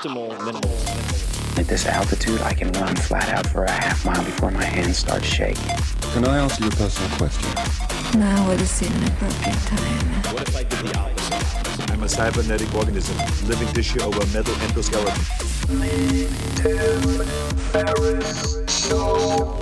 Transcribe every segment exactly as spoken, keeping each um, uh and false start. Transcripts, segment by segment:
optimal minimal. At this altitude, I can run flat out for a half mile before my hands start shaking. Can I ask you a personal question? Now would seem an appropriate time. What if I did the opposite? I'm a cybernetic organism, living tissue over a metal endoskeleton. The Tim Ferriss Show.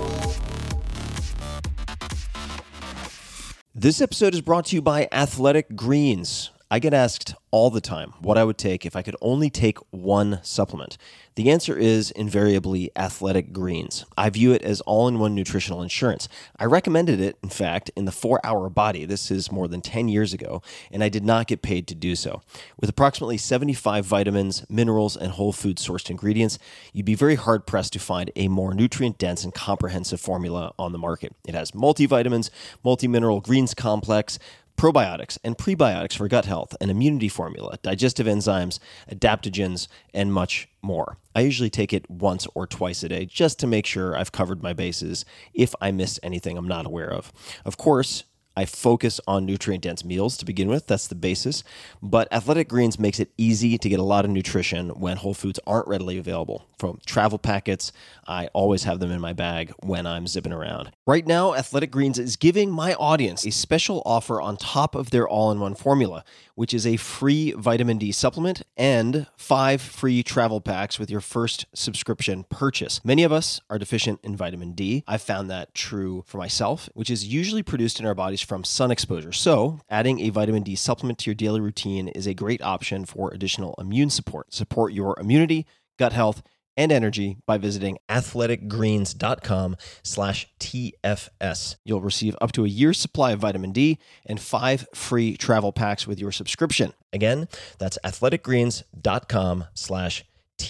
This episode is brought to you by Athletic Greens. I get asked all the time what I would take if I could only take one supplement. The answer is invariably Athletic Greens. I view it as all-in-one nutritional insurance. I recommended it, in fact, in the four hour Body. This is more than ten years ago, and I did not get paid to do so. With approximately seventy-five vitamins, minerals, and whole food sourced ingredients, you'd be very hard-pressed to find a more nutrient-dense and comprehensive formula on the market. It has multivitamins, multi-mineral greens complex, probiotics and prebiotics for gut health, an immunity formula, digestive enzymes, adaptogens, and much more. I usually take it once or twice a day just to make sure I've covered my bases if I missed anything I'm not aware of. Of course, I focus on nutrient-dense meals to begin with. That's the basis. But Athletic Greens makes it easy to get a lot of nutrition when whole foods aren't readily available. From travel packets, I always have them in my bag when I'm zipping around. Right now, Athletic Greens is giving my audience a special offer on top of their all-in-one formula, which is a free vitamin D supplement and five free travel packs with your first subscription purchase. Many of us are deficient in vitamin D. I've found that true for myself, which is usually produced in our bodies from sun exposure. So adding a vitamin D supplement to your daily routine is a great option for additional immune support. Support your immunity, gut health, and energy by visiting athleticgreens.com slash TFS. You'll receive up to a year's supply of vitamin D and five free travel packs with your subscription. Again, that's athleticgreens.com slash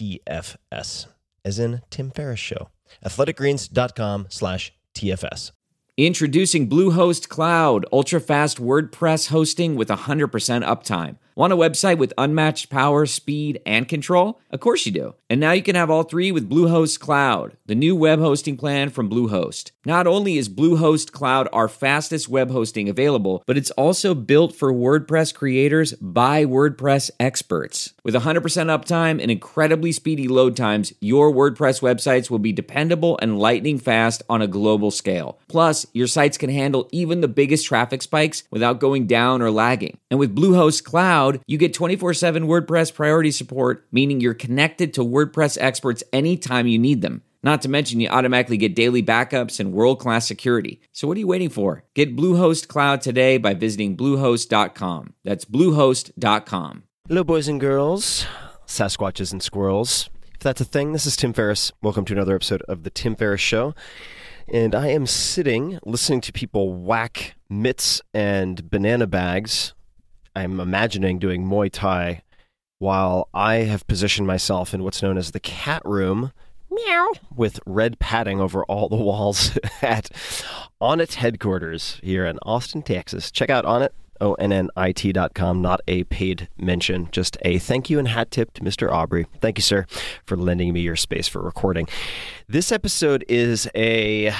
TFS, as in Tim Ferriss Show. athleticgreens.com slash TFS. Introducing Bluehost Cloud, ultra-fast WordPress hosting with one hundred percent uptime. Want a website with unmatched power, speed, and control? Of course you do. And now you can have all three with Bluehost Cloud, the new web hosting plan from Bluehost. Not only is Bluehost Cloud our fastest web hosting available, but it's also built for WordPress creators by WordPress experts. With one hundred percent uptime and incredibly speedy load times, your WordPress websites will be dependable and lightning fast on a global scale. Plus, your sites can handle even the biggest traffic spikes without going down or lagging. And with Bluehost Cloud, you get twenty-four seven WordPress priority support, meaning you're connected to WordPress experts anytime you need them. Not to mention, you automatically get daily backups and world-class security. So what are you waiting for? Get Bluehost Cloud today by visiting bluehost dot com. That's bluehost dot com. Hello, boys and girls, Sasquatches and squirrels. If that's a thing, this is Tim Ferriss. Welcome to another episode of The Tim Ferriss Show. And I am sitting, listening to people whack mitts and banana bags. I'm imagining doing Muay Thai while I have positioned myself in what's known as the cat room, meow, with red padding over all the walls at Onnit headquarters here in Austin, Texas. Check out Onnit, O N N I T dot com, not a paid mention, just a thank you and hat tip to Mister Aubrey. Thank you, sir, for lending me your space for recording. This episode is a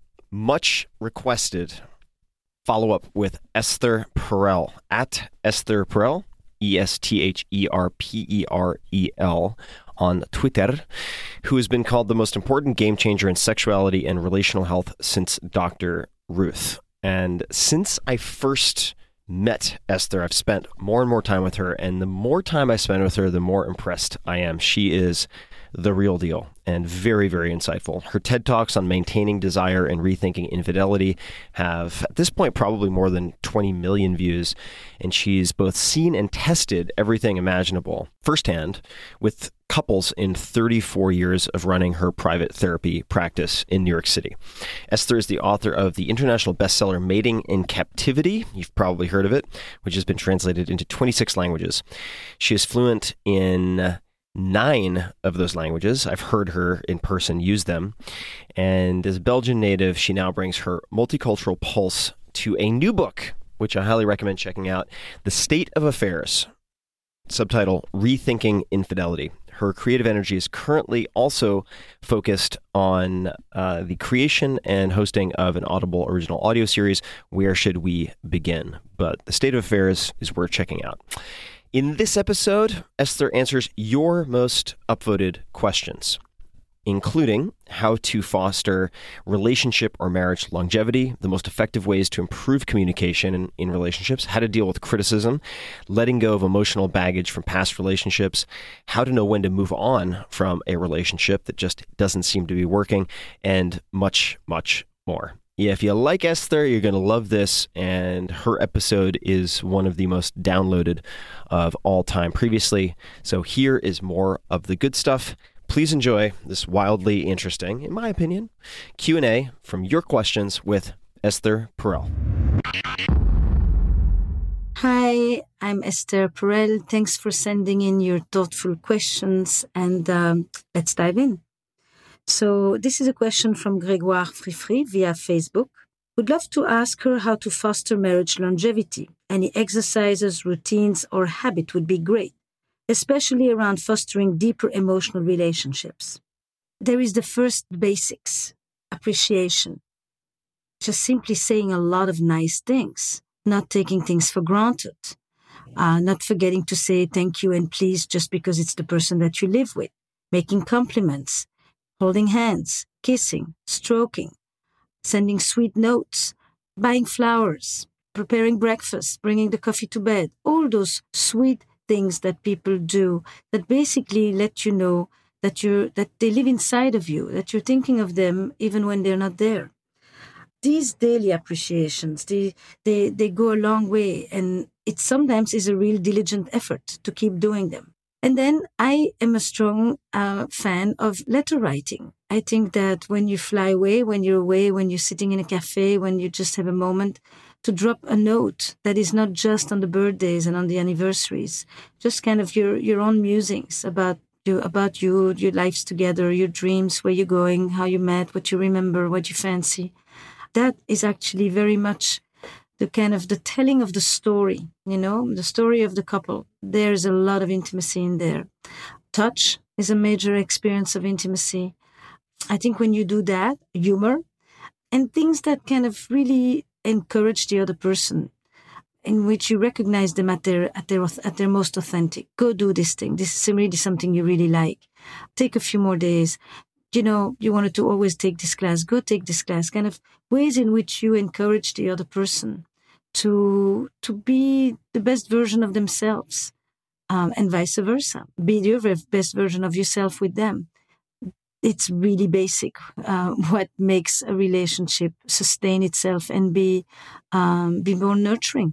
much requested follow-up with Esther Perel, at Esther Perel, E S T H E R P E R E L, on Twitter, who has been called the most important game changer in sexuality and relational health since Doctor Ruth. And since I first met Esther, I've spent more and more time with her, and the more time I spend with her, the more impressed I am. She is the real deal and very, very insightful. Her TED Talks on maintaining desire and rethinking infidelity have, at this point, probably more than twenty million views, and she's both seen and tested everything imaginable firsthand with couples in thirty-four years of running her private therapy practice in New York City. Esther is the author of the international bestseller Mating in Captivity. You've probably heard of it, which has been translated into twenty-six languages. She is fluent in nine of those languages. I've heard her in person use them. And as a Belgian native, she now brings her multicultural pulse to a new book, which I highly recommend checking out, The State of Affairs, subtitle Rethinking Infidelity. Her creative energy is currently also focused on uh, the creation and hosting of an Audible original audio series, Where Should We Begin? But The State of Affairs is worth checking out. In this episode, Esther answers your most upvoted questions, including how to foster relationship or marriage longevity, the most effective ways to improve communication in, in relationships, how to deal with criticism, letting go of emotional baggage from past relationships, how to know when to move on from a relationship that just doesn't seem to be working, and much, much more. Yeah, if you like Esther, you're going to love this, and her episode is one of the most downloaded of all time previously. So here is more of the good stuff. Please enjoy this wildly interesting, in my opinion, Q and A from your questions with Esther Perel. Hi, I'm Esther Perel. Thanks for sending in your thoughtful questions, and um, let's dive in. So this is a question from Grégoire Frifri via Facebook. Would love to ask her how to foster marriage longevity. Any exercises, routines, or habit would be great, especially around fostering deeper emotional relationships. There is the first basics, appreciation. Just simply saying a lot of nice things, not taking things for granted, uh, not forgetting to say thank you and please just because it's the person that you live with, making compliments, holding hands, kissing, stroking, sending sweet notes, buying flowers, preparing breakfast, bringing the coffee to bed, all those sweet things that people do that basically let you know that you're that they live inside of you, that you're thinking of them even when they're not there. These daily appreciations, they they they go a long way, and it sometimes is a real diligent effort to keep doing them. And then I am a strong uh, fan of letter writing. I think that when you fly away, when you're away, when you're sitting in a cafe, when you just have a moment to drop a note that is not just on the birthdays and on the anniversaries, just kind of your, your own musings about you, about you, your lives together, your dreams, where you're going, how you met, what you remember, what you fancy. That is actually very much the kind of the telling of the story, you know, the story of the couple. There's a lot of intimacy in there. Touch is a major experience of intimacy. I think when you do that, humor, and things that kind of really encourage the other person, in which you recognize them at their at their at their most authentic. Go do this thing. This is really something you really like. Take a few more days. You know, you wanted to always take this class. Go take this class. Kind of ways in which you encourage the other person to to be the best version of themselves, um, and vice versa. Be your best version of yourself with them. It's really basic, uh, what makes a relationship sustain itself and be um, be more nurturing.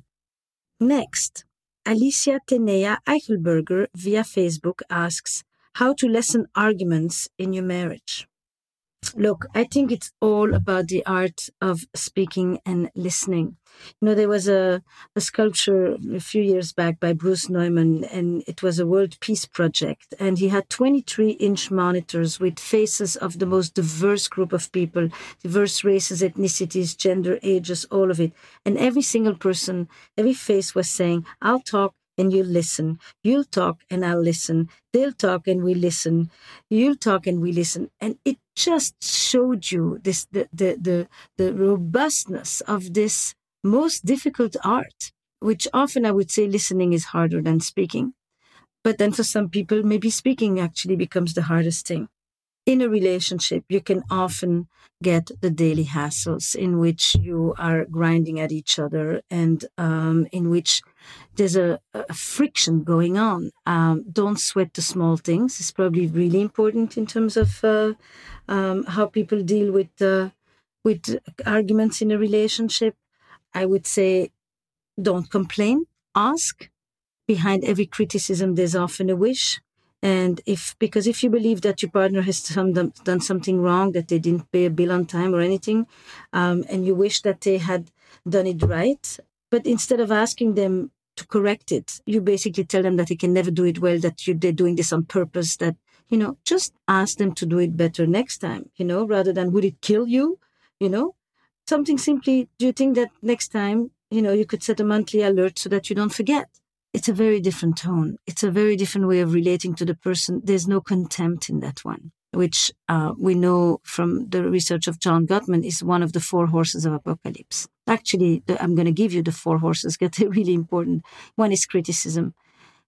Next, Alicia Tenea Eichelberger via Facebook asks, how to lessen arguments in your marriage? Look, I think it's all about the art of speaking and listening. You know, there was a, a sculpture a few years back by Bruce Neumann, and it was a World Peace Project. And he had twenty-three inch monitors with faces of the most diverse group of people, diverse races, ethnicities, gender, ages, all of it. And every single person, every face was saying, I'll talk and you'll listen. You'll talk and I'll listen. They'll talk and we listen. You'll talk and we listen. And it just showed you this the the the, the robustness of this most difficult art, which often I would say listening is harder than speaking. But then for some people, maybe speaking actually becomes the hardest thing. In a relationship, you can often get the daily hassles in which you are grinding at each other and um, in which there's a, a friction going on. Um, don't sweat the small things. It's probably really important in terms of uh, um, how people deal with uh, with arguments in a relationship. I would say don't complain, ask. Behind every criticism, there's often a wish. And if, because if you believe that your partner has some, done something wrong, that they didn't pay a bill on time or anything, um, and you wish that they had done it right, but instead of asking them to correct it, you basically tell them that they can never do it well, that you, they're doing this on purpose, that, you know, just ask them to do it better next time, you know, rather than would it kill you, you know? Something simply, do you think that next time, you know, you could set a monthly alert so that you don't forget? It's a very different tone. It's a very different way of relating to the person. There's no contempt in that one, which uh, we know from the research of John Gottman is one of the four horses of apocalypse. Actually, the, I'm going to give you the four horses because they're really important. One is criticism.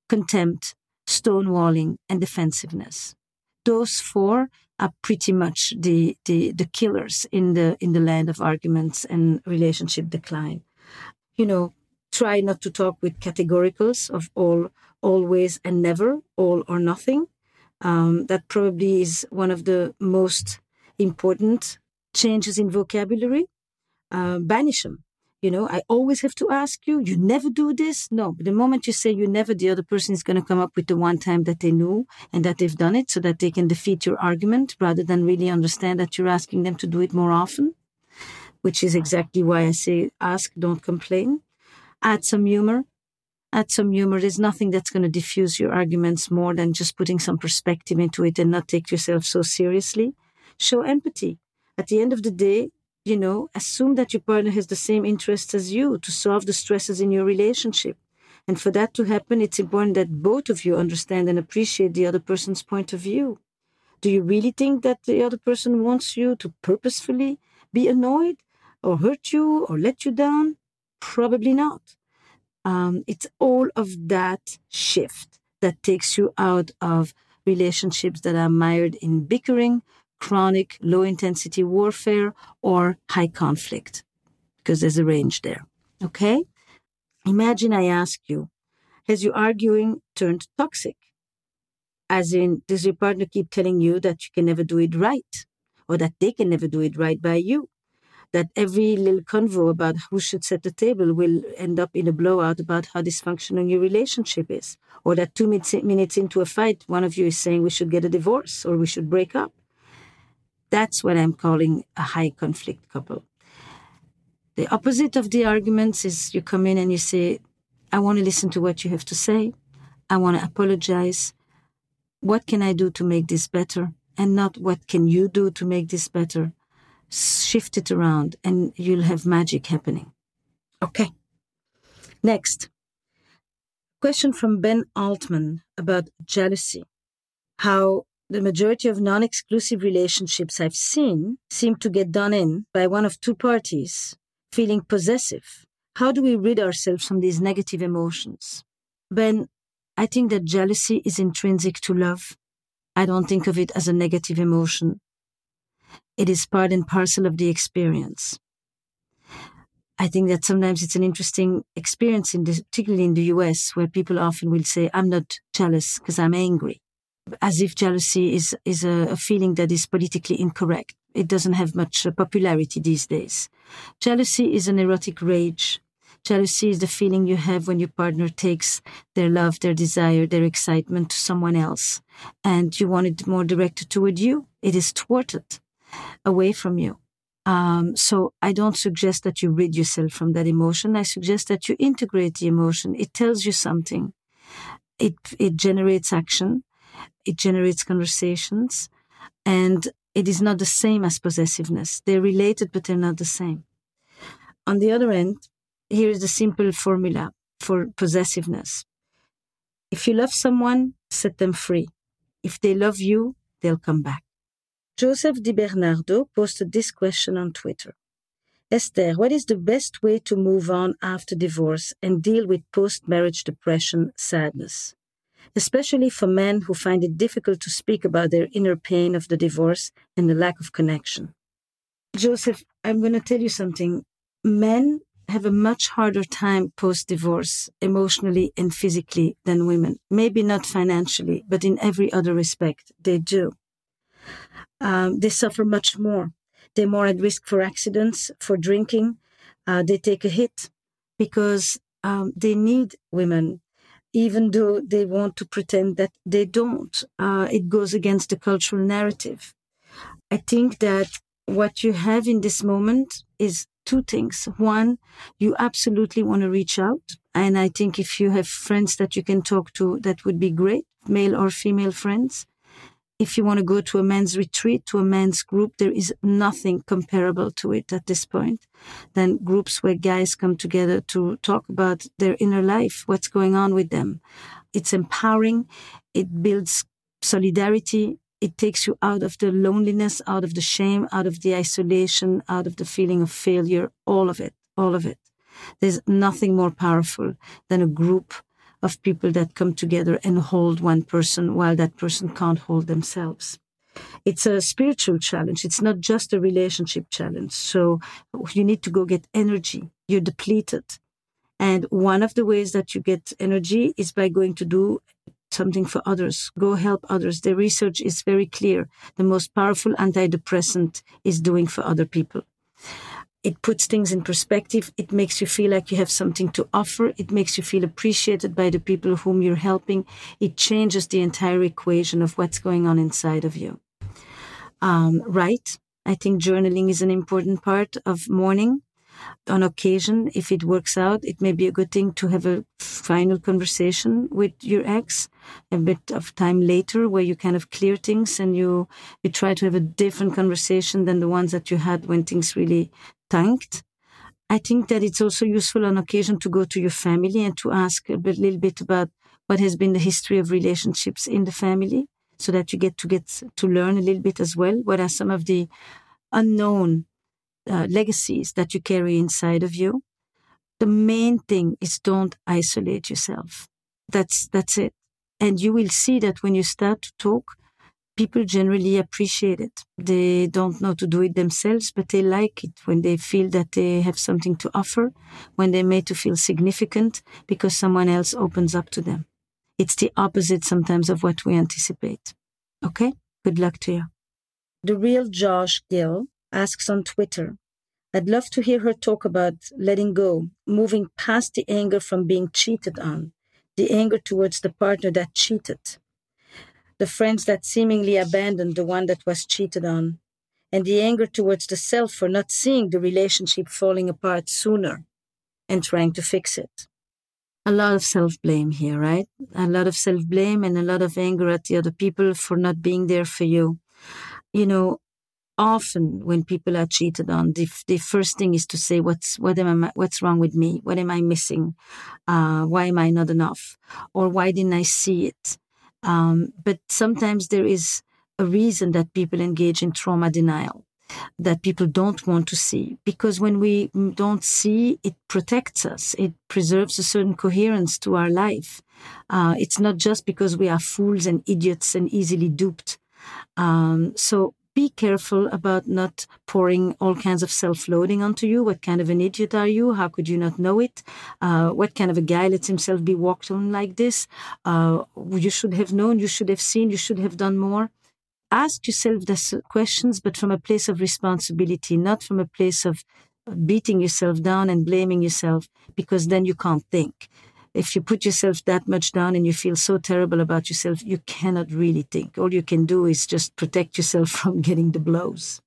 contempt, stonewalling, and defensiveness. Those four are pretty much the, the, the killers in the in the land of arguments and relationship decline. You know, try not to talk with categoricals of all, always and never, all or nothing. Um, that probably is one of the most important changes in vocabulary. Uh, banish them. You know, I always have to ask you, you never do this? No, but the moment you say you never, the other person is going to come up with the one time that they knew and that they've done it so that they can defeat your argument rather than really understand that you're asking them to do it more often, which is exactly why I say ask, don't complain. Add some humor. Add some humor. There's nothing that's going to diffuse your arguments more than just putting some perspective into it and not take yourself so seriously. Show empathy. At the end of the day, you know, assume that your partner has the same interests as you to solve the stresses in your relationship. And for that to happen, it's important that both of you understand and appreciate the other person's point of view. Do you really think that the other person wants you to purposefully be annoyed or hurt you or let you down? Probably not. Um, it's all of that shift that takes you out of relationships that are mired in bickering, chronic, low-intensity warfare, or high conflict, because there's a range there, okay? Imagine I ask you, has your arguing turned toxic? As in, does your partner keep telling you that you can never do it right, or that they can never do it right by you? That every little convo about who should set the table will end up in a blowout about how dysfunctional your relationship is, or that two minutes into a fight, one of you is saying we should get a divorce or we should break up. That's what I'm calling a high conflict couple. The opposite of the arguments is you come in and you say, I want to listen to what you have to say. I want to apologize. What can I do to make this better? And not what can you do to make this better? Shift it around and you'll have magic happening. Okay. Next. Question from Ben Altman about jealousy. How the majority of non-exclusive relationships I've seen seem to get done in by one of two parties feeling possessive. How do we rid ourselves from these negative emotions? Ben, I think that jealousy is intrinsic to love. I don't think of it as a negative emotion. It is part and parcel of the experience. I think that sometimes it's an interesting experience, in this, particularly in the U S, where people often will say, I'm not jealous because I'm angry. As if jealousy is, is a, a feeling that is politically incorrect. It doesn't have much uh, popularity these days. Jealousy is an erotic rage. Jealousy is the feeling you have when your partner takes their love, their desire, their excitement to someone else, and you want it more directed toward you. It is thwarted away from you. Um, so I don't suggest that you rid yourself from that emotion. I suggest that you integrate the emotion. It tells you something. It it generates action. It generates conversations. And it is not the same as possessiveness. They're related, but they're not the same. On the other end, here is the simple formula for possessiveness. If you love someone, set them free. If they love you, they'll come back. Joseph Di Bernardo posted this question on Twitter. Esther, what is the best way to move on after divorce and deal with post-marriage depression, sadness? Especially for men who find it difficult to speak about their inner pain of the divorce and the lack of connection. Joseph, I'm going to tell you something. Men have a much harder time post-divorce, emotionally and physically, than women. Maybe not financially, but in every other respect, they do. Um, they suffer much more. They're more at risk for accidents, for drinking. Uh, they take a hit because um, they need women, even though they want to pretend that they don't. Uh, it goes against the cultural narrative. I think that what you have in this moment is two things. One, you absolutely want to reach out. And I think if you have friends that you can talk to, that would be great, male or female friends. If you want to go to a men's retreat, to a men's group, there is nothing comparable to it at this point than groups where guys come together to talk about their inner life, what's going on with them. It's empowering. It builds solidarity. It takes you out of the loneliness, out of the shame, out of the isolation, out of the feeling of failure, all of it, all of it. There's nothing more powerful than a group of people that come together and hold one person while that person can't hold themselves. It's a spiritual challenge. It's not just a relationship challenge. So you need to go get energy. You're depleted. And one of the ways that you get energy is by going to do something for others. Go help others. The research is very clear. The most powerful antidepressant is doing for other people. It puts things in perspective. It makes you feel like you have something to offer. It makes you feel appreciated by the people whom you're helping. It changes the entire equation of what's going on inside of you. Um, write. I think journaling is an important part of mourning. On occasion, if it works out, it may be a good thing to have a final conversation with your ex a bit of time later where you kind of clear things and you, you try to have a different conversation than the ones that you had when things really tanked. I think that it's also useful on occasion to go to your family and to ask a bit, little bit about what has been the history of relationships in the family so that you get to get to learn a little bit as well. What are some of the unknown Uh, legacies that you carry inside of you? The main thing is don't isolate yourself. That's that's it. And you will see that when you start to talk, people generally appreciate it. They don't know to do it themselves, but they like it when they feel that they have something to offer, when they're made to feel significant because someone else opens up to them. It's the opposite sometimes of what we anticipate. Okay? Good luck to you. The real Josh Gill asks on Twitter, I'd love to hear her talk about letting go, moving past the anger from being cheated on, the anger towards the partner that cheated, the friends that seemingly abandoned the one that was cheated on, and the anger towards the self for not seeing the relationship falling apart sooner and trying to fix it. A lot of self-blame here, right? A lot of self-blame and a lot of anger at the other people for not being there for you. You know, often when people are cheated on, the, the first thing is to say, what's what am I, what's wrong with me? What am I missing? Uh, why am I not enough? Or why didn't I see it? Um, but sometimes there is a reason that people engage in trauma denial, that people don't want to see. Because when we don't see, it protects us. It preserves a certain coherence to our life. Uh, it's not just because we are fools and idiots and easily duped. Um, so be careful about not pouring all kinds of self-loading onto you. What kind of an idiot are you? How could you not know it? Uh, what kind of a guy lets himself be walked on like this? Uh, you should have known, you should have seen, you should have done more. Ask yourself these questions, but from a place of responsibility, not from a place of beating yourself down and blaming yourself, because then you can't think. If you put yourself that much down and you feel so terrible about yourself, you cannot really think. All you can do is just protect yourself from getting the blows.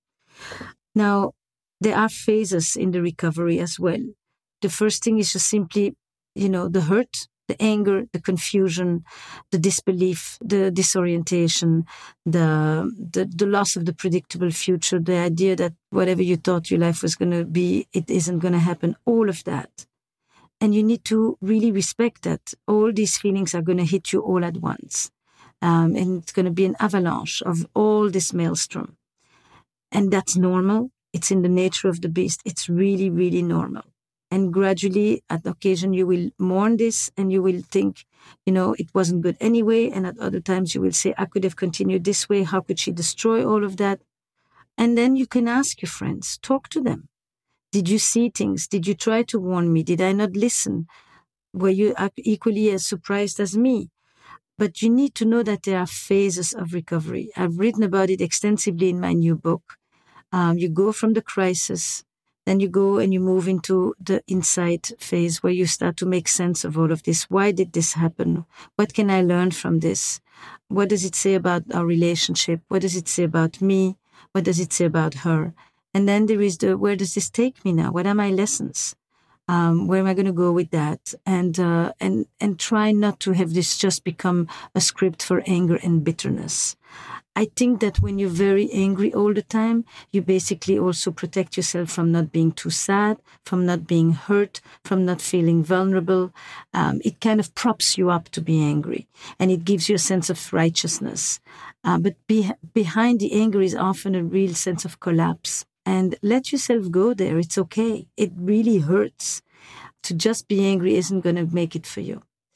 Now, there are phases in the recovery as well. The first thing is just simply, you know, the hurt, the anger, the confusion, the disbelief, the disorientation, the, the, the loss of the predictable future, the idea that whatever you thought your life was going to be, it isn't going to happen, all of that. And you need to really respect that all these feelings are going to hit you all at once. Um, and it's going to be an avalanche of all this maelstrom. And that's normal. It's in the nature of the beast. It's really, really normal. And gradually, at occasion, you will mourn this and you will think, you know, it wasn't good anyway. And at other times, you will say, I could have continued this way. How could she destroy all of that? And then you can ask your friends, talk to them. Did you see things? Did you try to warn me? Did I not listen? Were you equally as surprised as me? But you need to know that there are phases of recovery. I've written about it extensively in my new book. Um, you go from the crisis, then you go and you move into the insight phase where you start to make sense of all of this. Why did this happen? What can I learn from this? What does it say about our relationship? What does it say about me? What does it say about her? And then there is the, where does this take me now? What are my lessons? Um, where am I going to go with that? And, uh, and, and try not to have this just become a script for anger and bitterness. I think that when you're very angry all the time, you basically also protect yourself from not being too sad, from not being hurt, from not feeling vulnerable. Um, it kind of props you up to be angry, and it gives you a sense of righteousness. Uh, but be, behind the anger is often a real sense of collapse. And let yourself go there. It's okay. It really hurts. To just be angry isn't going to make it for you.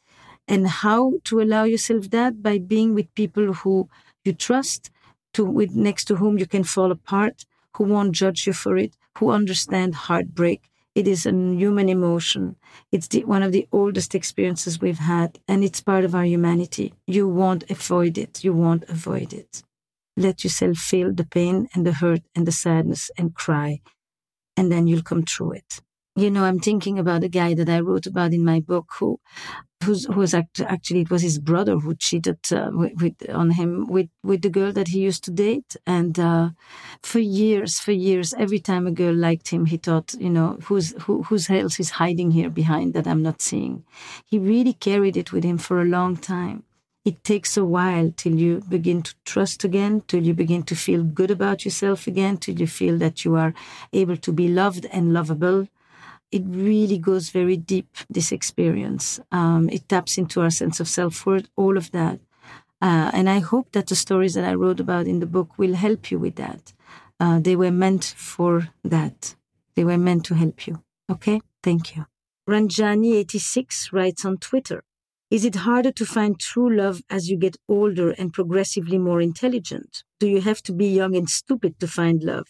And how to allow yourself that? By being with people who you trust, to with next to whom you can fall apart, who won't judge you for it, who understand heartbreak. It is a human emotion. It's the, one of the oldest experiences we've had, and it's part of our humanity. You won't avoid it. You won't avoid it. Let yourself feel the pain and the hurt and the sadness and cry, and then you'll come through it. You know, I'm thinking about a guy that I wrote about in my book who who's, who was act- actually, it was his brother who cheated uh, with, with on him with, with the girl that he used to date. And uh, for years, for years, every time a girl liked him, he thought, you know, who's who whose else is hiding here behind that I'm not seeing? He really carried it with him for a long time. It takes a while till you begin to trust again, till you begin to feel good about yourself again, till you feel that you are able to be loved and lovable. It really goes very deep, this experience. Um, it taps into our sense of self-worth, all of that. Uh, and I hope that the stories that I wrote about in the book will help you with that. Uh, they were meant for that. They were meant to help you. Okay? Thank you. Ranjani eighty-six writes on Twitter, is it harder to find true love as you get older and progressively more intelligent? Do you have to be young and stupid to find love?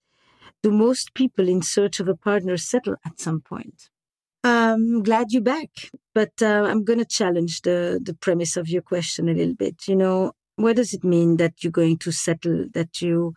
Do most people in search of a partner settle at some point? I'm glad you're back, but uh, I'm going to challenge the, the premise of your question a little bit. You know, what does it mean that you're going to settle, that you...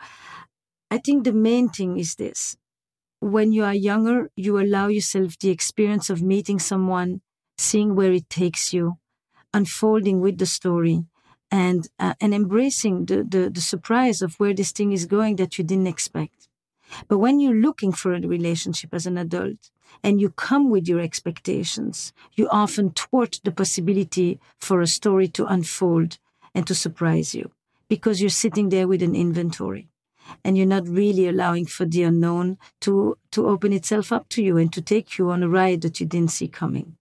I think the main thing is this. When you are younger, you allow yourself the experience of meeting someone, seeing where it takes you, unfolding with the story, and uh, and embracing the, the, the surprise of where this thing is going that you didn't expect. But when you're looking for a relationship as an adult and you come with your expectations, you often thwart the possibility for a story to unfold and to surprise you because you're sitting there with an inventory and you're not really allowing for the unknown to, to open itself up to you and to take you on a ride that you didn't see coming.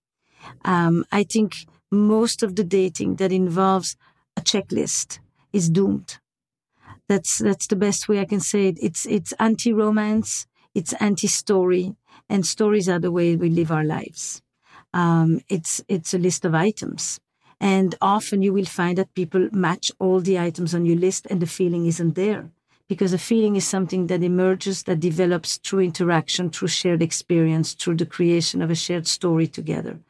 Um, I think most of the dating that involves a checklist is doomed. That's that's the best way I can say it. It's it's anti-romance, it's anti-story, and stories are the way we live our lives. Um, it's it's a list of items, and often you will find that people match all the items on your list, and the feeling isn't there because a feeling is something that emerges, that develops through interaction, through shared experience, through the creation of a shared story together.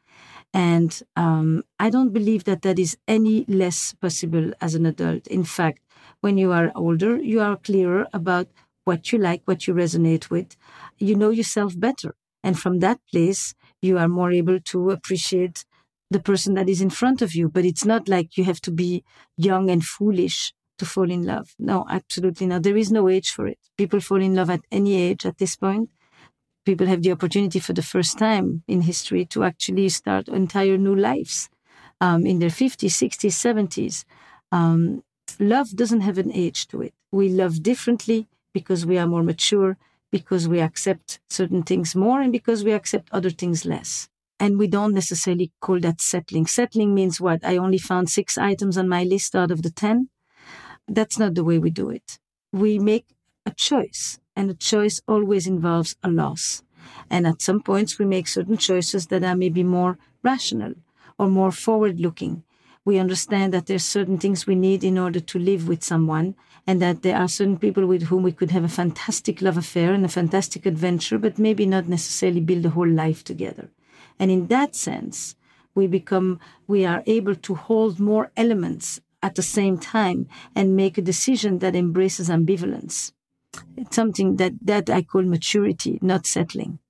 And um, I don't believe that that is any less possible as an adult. In fact, when you are older, you are clearer about what you like, what you resonate with. You know yourself better. And from that place, you are more able to appreciate the person that is in front of you. But it's not like you have to be young and foolish to fall in love. No, absolutely not. There is no age for it. People fall in love at any age at this point. People have the opportunity for the first time in history to actually start entire new lives um, in their fifties, sixties, seventies. Um, Love doesn't have an age to it. We love differently because we are more mature, because we accept certain things more, and because we accept other things less. And we don't necessarily call that settling. Settling means what? I only found six items on my list out of the ten. That's not the way we do it. We make a choice, and a choice always involves a loss. And at some points, we make certain choices that are maybe more rational or more forward-looking. We understand that there's certain things we need in order to live with someone, and that there are certain people with whom we could have a fantastic love affair and a fantastic adventure, but maybe not necessarily build a whole life together. And in that sense, we become, we are able to hold more elements at the same time and make a decision that embraces ambivalence. It's something that, that I call maturity, not settling.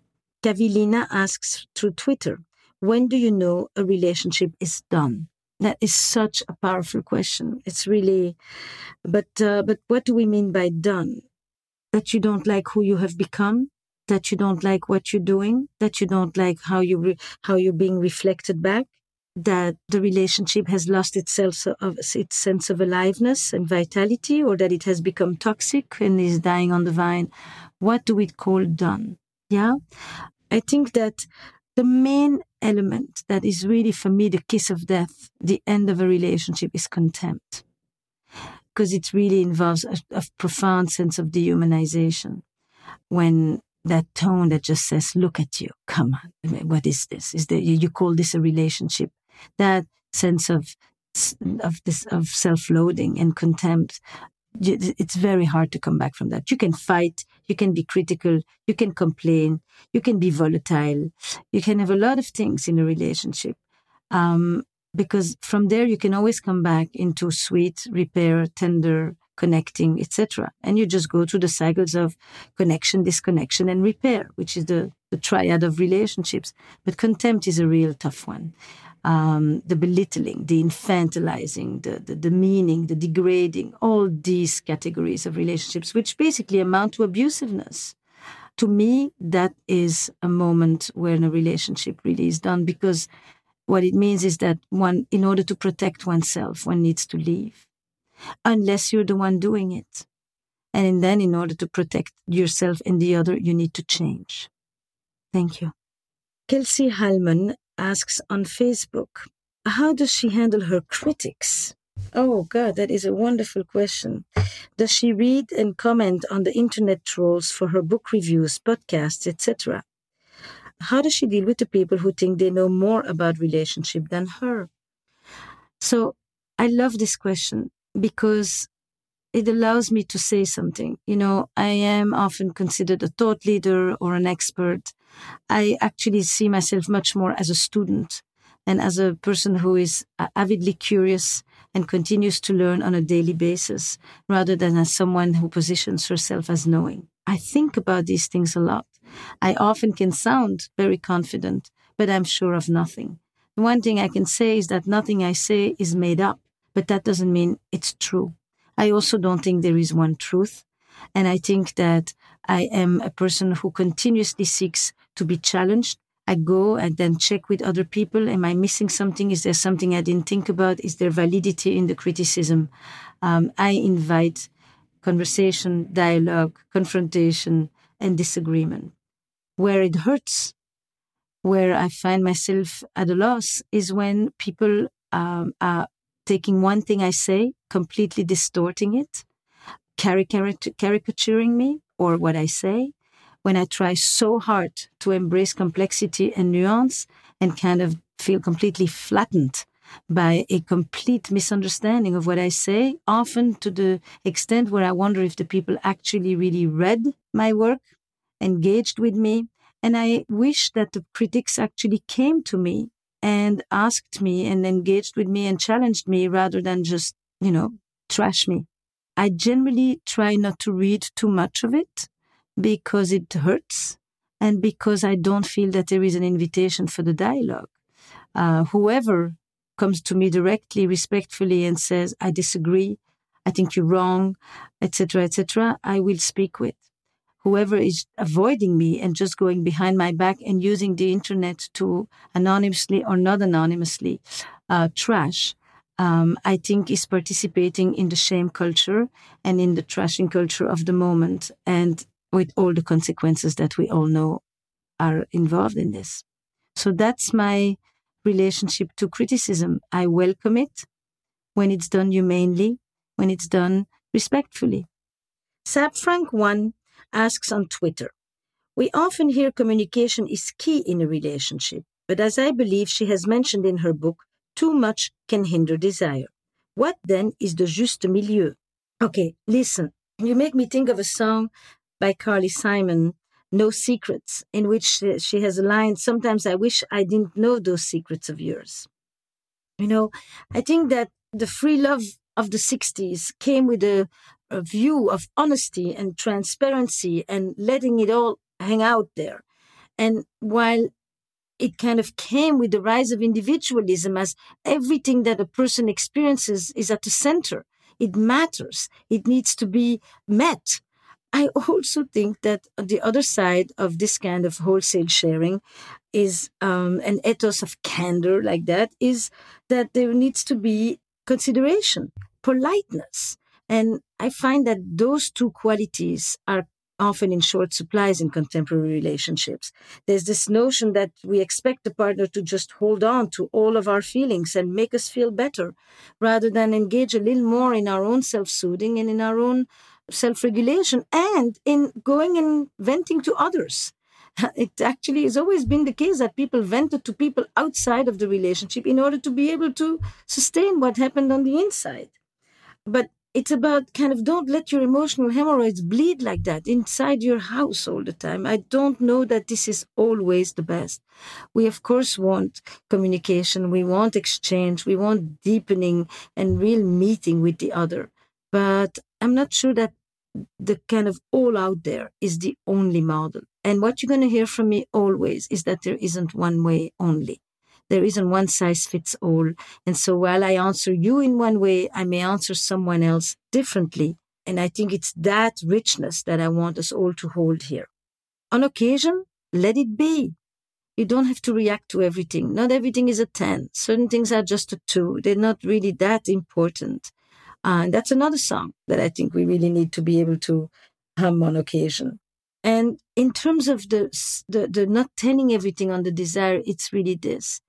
Kavilina asks through Twitter, when do you know a relationship is done? That is such a powerful question. It's really, but uh, but what do we mean by done? That you don't like who you have become, that you don't like what you're doing, that you don't like how you re- how you're being reflected back, that the relationship has lost itself of its sense of aliveness and vitality, or that it has become toxic and is dying on the vine. What do we call done? Yeah, I think that the main element that is really, for me, the kiss of death, the end of a relationship, is contempt. Because it really involves a, a profound sense of dehumanization. When that tone that just says, look at you, come on, what is this? Is there, you call this a relationship? that sense of of this of self-loathing and contempt, it's very hard to come back from that. You can fight, you can be critical, you can complain, you can be volatile, you can have a lot of things in a relationship. Um, because from there you can always come back into sweet, repair, tender, connecting, et cetera. And you just go through the cycles of connection, disconnection, and repair, which is the, the triad of relationships. But contempt is a real tough one. Um, the belittling, the infantilizing, the, the demeaning, the degrading, all these categories of relationships, which basically amount to abusiveness. To me, that is a moment when a relationship really is done, because what it means is that one, in order to protect oneself, one needs to leave, unless you're the one doing it. And then in order to protect yourself and the other, you need to change. Thank you. Kelsey Hallman asks on Facebook, how does she handle her critics? Oh, God, that is a wonderful question. Does she read and comment on the internet trolls for her book reviews, podcasts, et cetera? How does she deal with the people who think they know more about relationship than her? So I love this question because it allows me to say something. You know, I am often considered a thought leader or an expert. I actually see myself much more as a student and as a person who is avidly curious and continues to learn on a daily basis, rather than as someone who positions herself as knowing. I think about these things a lot. I often can sound very confident, but I'm sure of nothing. The one thing I can say is that nothing I say is made up, but that doesn't mean it's true. I also don't think there is one truth. And I think that I am a person who continuously seeks to be challenged. I go and then check with other people. Am I missing something? Is there something I didn't think about? Is there validity in the criticism? Um, I invite conversation, dialogue, confrontation, and disagreement. Where it hurts, where I find myself at a loss, is when people um, are taking one thing I say, completely distorting it, caricaturing me or what I say, when I try so hard to embrace complexity and nuance and kind of feel completely flattened by a complete misunderstanding of what I say, often to the extent where I wonder if the people actually really read my work, engaged with me. And I wish that the critics actually came to me and asked me and engaged with me and challenged me rather than just, you know, trash me. I generally try not to read too much of it because it hurts and because I don't feel that there is an invitation for the dialogue. Uh, whoever comes to me directly, respectfully, and says, I disagree, I think you're wrong, et cetera, et cetera, I will speak with. Whoever is avoiding me and just going behind my back and using the internet to anonymously or not anonymously uh, trash, um, I think is participating in the shame culture and in the trashing culture of the moment, and with all the consequences that we all know are involved in this. So that's my relationship to criticism. I welcome it when it's done humanely, when it's done respectfully. Sab Frank one asks on Twitter, we often hear communication is key in a relationship, but as I believe she has mentioned in her book, too much can hinder desire. What then is the juste milieu? Okay, listen, you make me think of a song by Carly Simon, No Secrets, in which she has a line, sometimes I wish I didn't know those secrets of yours. You know, I think that the free love of the sixties came with a, a view of honesty and transparency and letting it all hang out there. And while it kind of came with the rise of individualism, as everything that a person experiences is at the center, it matters, it needs to be met. I also think that the other side of this kind of wholesale sharing is um, an ethos of candor like that, is that there needs to be consideration, politeness. And I find that those two qualities are often in short supplies in contemporary relationships. There's this notion that we expect the partner to just hold on to all of our feelings and make us feel better, rather than engage a little more in our own self-soothing and in our own self-regulation and in going and venting to others. It actually has always been the case that people vented to people outside of the relationship in order to be able to sustain what happened on the inside. But it's about kind of don't let your emotional hemorrhoids bleed like that inside your house all the time. I don't know that this is always the best. We, of course, want communication. We want exchange. We want deepening and real meeting with the other. But I'm not sure that the kind of all out there is the only model. And what you're going to hear from me always is that there isn't one way only. There isn't one size fits all. And so while I answer you in one way, I may answer someone else differently. And I think it's that richness that I want us all to hold here. On occasion, let it be. You don't have to react to everything. Not everything is a ten. Certain things are just a two. They're not really that important. Uh, and that's another song that I think we really need to be able to hum on occasion. And in terms of the, the, the not turning everything on the desire, it's really this.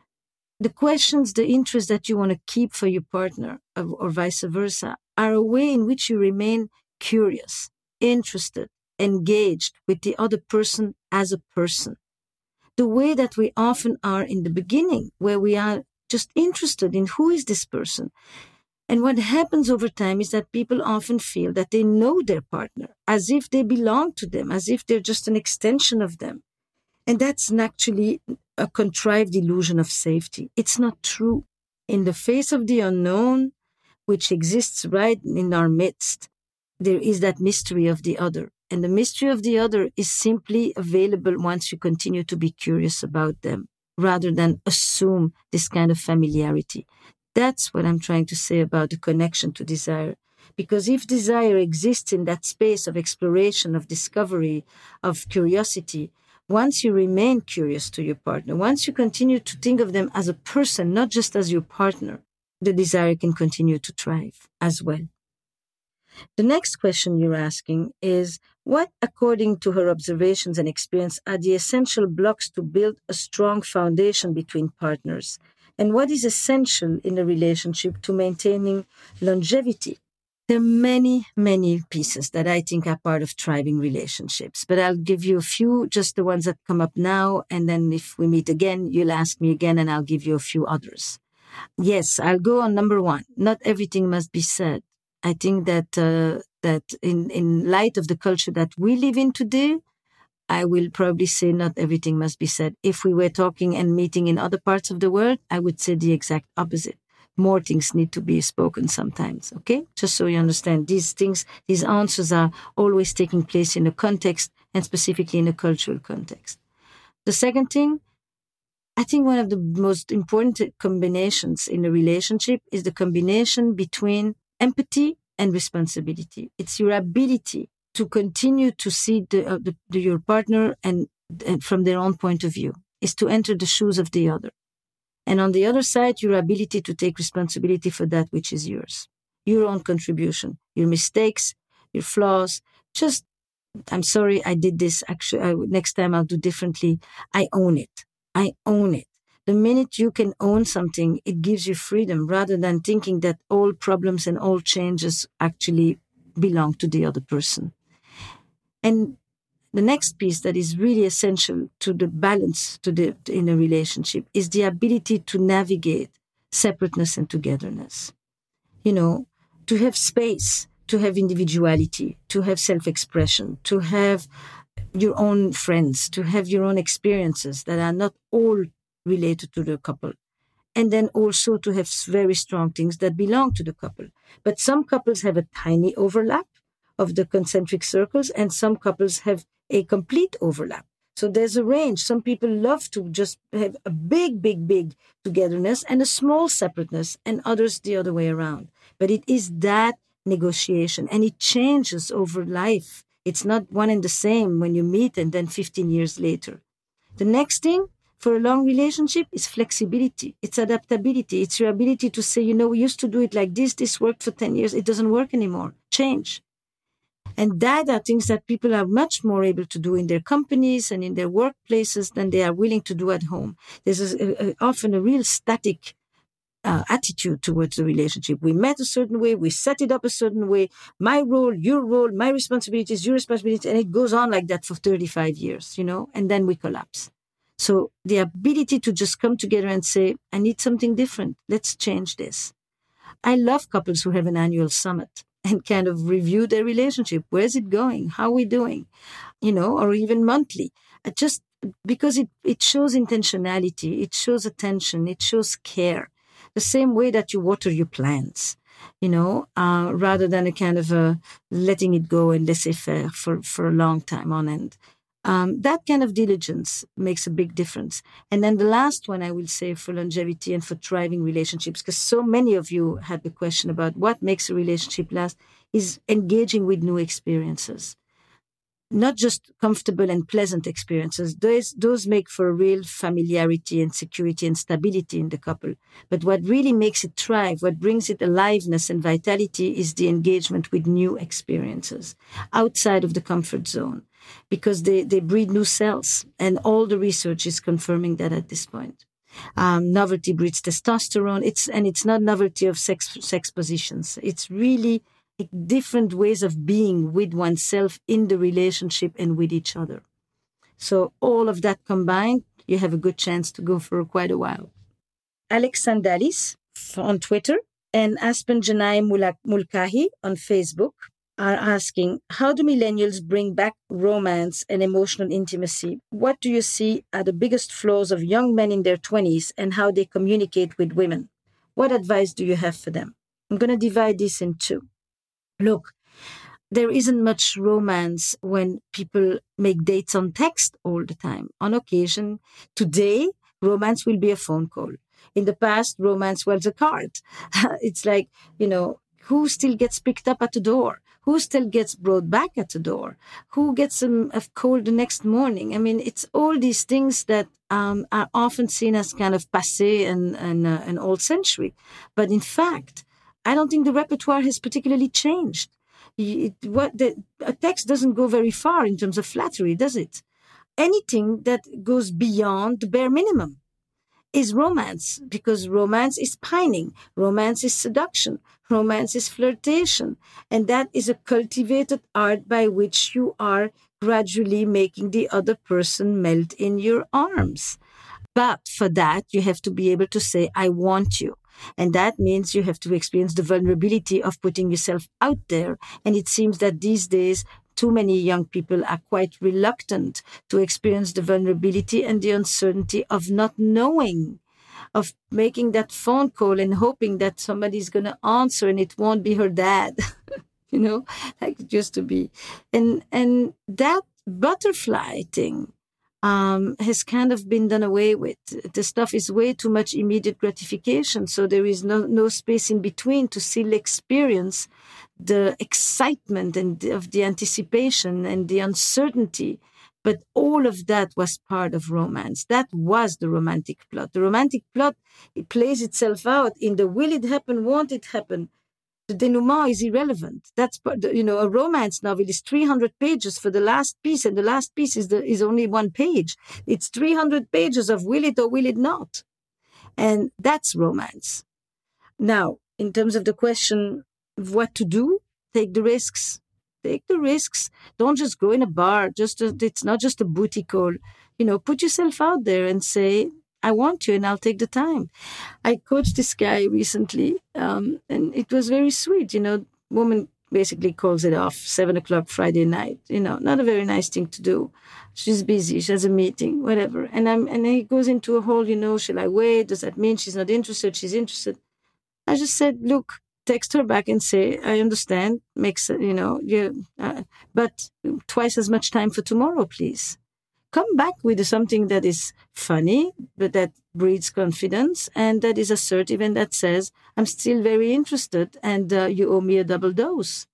The questions, the interests that you want to keep for your partner or, or vice versa are a way in which you remain curious, interested, engaged with the other person as a person. The way that we often are in the beginning, where we are just interested in who is this person. And what happens over time is that people often feel that they know their partner, as if they belong to them, as if they're just an extension of them. And that's actually a contrived illusion of safety. It's not true. In the face of the unknown, which exists right in our midst, there is that mystery of the other. And the mystery of the other is simply available once you continue to be curious about them, rather than assume this kind of familiarity. That's what I'm trying to say about the connection to desire. Because if desire exists in that space of exploration, of discovery, of curiosity, once you remain curious to your partner, once you continue to think of them as a person, not just as your partner, the desire can continue to thrive as well. The next question you're asking is, what, according to her observations and experience, are the essential blocks to build a strong foundation between partners? And what is essential in a relationship to maintaining longevity? There are many, many pieces that I think are part of thriving relationships, but I'll give you a few, just the ones that come up now, and then if we meet again, you'll ask me again, and I'll give you a few others. Yes, I'll go on number one. Not everything must be said. I think that uh, that in, in light of the culture that we live in today, I will probably say not everything must be said. If we were talking and meeting in other parts of the world, I would say the exact opposite. More things need to be spoken sometimes, okay? Just so you understand, these things, these answers are always taking place in a context and specifically in a cultural context. The second thing, I think one of the most important combinations in a relationship is the combination between empathy and responsibility. It's your ability to continue to see the, uh, the, the your partner and, and from their own point of view, is to enter the shoes of the other. And on the other side, your ability to take responsibility for that which is yours. Your own contribution, your mistakes, your flaws. Just, I'm sorry, I did this. Actually, I, next time I'll do differently. I own it. I own it. The minute you can own something, it gives you freedom rather than thinking that all problems and all changes actually belong to the other person. And the next piece that is really essential to the balance to the, in a relationship is the ability to navigate separateness and togetherness. You know, to have space, to have individuality, to have self-expression, to have your own friends, to have your own experiences that are not all related to the couple. And then also to have very strong things that belong to the couple. But some couples have a tiny overlap of the concentric circles, and some couples have a complete overlap. So there's a range. Some people love to just have a big, big, big togetherness and a small separateness, and others the other way around. But it is that negotiation, and it changes over life. It's not one and the same when you meet and then fifteen years later. The next thing for a long relationship is flexibility. It's adaptability. It's your ability to say, you know, we used to do it like this. This worked for ten years. It doesn't work anymore. Change. And that are things that people are much more able to do in their companies and in their workplaces than they are willing to do at home. There's a, a, often a real static uh, attitude towards the relationship. We met a certain way, we set it up a certain way, my role, your role, my responsibilities, your responsibilities, and it goes on like that for thirty-five years, you know, and then we collapse. So the ability to just come together and say, I need something different. Let's change this. I love couples who have an annual summit and kind of review their relationship. Where's it going? How are we doing? You know, or even monthly. I just because it, it shows intentionality, it shows attention, it shows care. The same way that you water your plants, you know, uh, rather than a kind of a letting it go and laissez-faire for, for a long time on end. Um, that kind of diligence makes a big difference. And then the last one I will say for longevity and for thriving relationships, because so many of you had the question about what makes a relationship last, is engaging with new experiences. Not just comfortable and pleasant experiences. Those, those make for a real familiarity and security and stability in the couple. But what really makes it thrive, what brings it aliveness and vitality is the engagement with new experiences outside of the comfort zone, because they, they breed new cells. And all the research is confirming that at this point. Um, novelty breeds testosterone. It's, and it's not novelty of sex, sex positions. It's really different ways of being with oneself in the relationship and with each other. So all of that combined, you have a good chance to go for quite a while. Alex Sandalis on Twitter and Aspen Janai Mulkahi on Facebook are asking, how do millennials bring back romance and emotional intimacy? What do you see are the biggest flaws of young men in their twenties and how they communicate with women? What advice do you have for them? I'm going to divide this in two. Look, there isn't much romance when people make dates on text all the time. On occasion, today, romance will be a phone call. In the past, romance was a card. It's like, you know, who still gets picked up at the door? Who still gets brought back at the door? Who gets um, a cold the next morning? I mean, it's all these things that um, are often seen as kind of passé and, and uh, an old century. But in fact, I don't think the repertoire has particularly changed. It, what the, a text doesn't go very far in terms of flattery, does it? Anything that goes beyond the bare minimum is romance, because romance is pining, romance is seduction, romance is flirtation, and that is a cultivated art by which you are gradually making the other person melt in your arms. But for that, you have to be able to say, I want you. And that means you have to experience the vulnerability of putting yourself out there. And it seems that these days, too many young people are quite reluctant to experience the vulnerability and the uncertainty of not knowing, of making that phone call and hoping that somebody's going to answer and it won't be her dad, you know, like it used to be. And, and that butterfly thing, Um, has kind of been done away with. The stuff is way too much immediate gratification, so there is no, no space in between to still experience the excitement and the, of the anticipation and the uncertainty. But all of that was part of romance. That was the romantic plot. The romantic plot, it plays itself out in the will it happen, won't it happen? The denouement is irrelevant. That's, you know, a romance novel is three hundred pages for the last piece, and the last piece is the, is only one page. It's three hundred pages of will it or will it not. And that's romance. Now, in terms of the question of what to do, take the risks. Take the risks. Don't just go in a bar. Just a, it's not just a booty call. You know, put yourself out there and say, I want you and I'll take the time. I coached this guy recently um, and it was very sweet. You know, woman basically calls it off, seven o'clock Friday night. You know, not a very nice thing to do. She's busy. She has a meeting, whatever. And I'm, and he goes into a whole, you know, shall I wait? Does that mean she's not interested? She's interested. I just said, look, text her back and say, I understand. Makes, you know, yeah, uh, but twice as much time for tomorrow, please. Come back with something that is funny, but that breeds confidence and that is assertive and that says, I'm still very interested and uh, you owe me a double dose.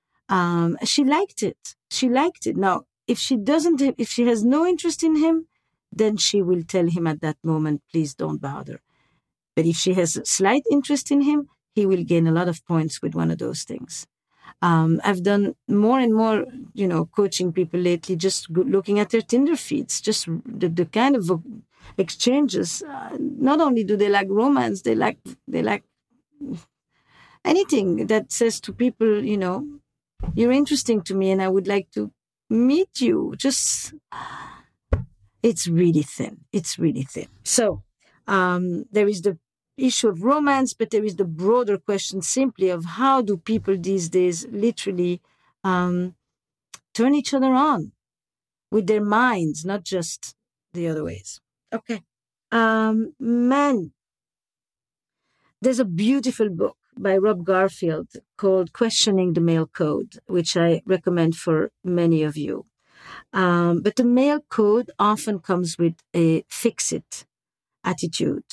Um, she liked it. She liked it. Now, if she doesn't, if she has no interest in him, then she will tell him at that moment, please don't bother. But if she has a slight interest in him, he will gain a lot of points with one of those things. Um, I've done more and more, you know, coaching people lately, just looking at their Tinder feeds, just the, the kind of exchanges, uh, not only do they lack romance, they lack they lack anything that says to people, you know, you're interesting to me and I would like to meet you. Just, it's really thin. It's really thin. So um, there is the issue of romance, but there is the broader question simply of how do people these days literally um, turn each other on with their minds, not just the other ways. Okay. Um, men. There's a beautiful book by Rob Garfield called Questioning the Male Code, which I recommend for many of you. Um, but the male code often comes with a fix-it attitude.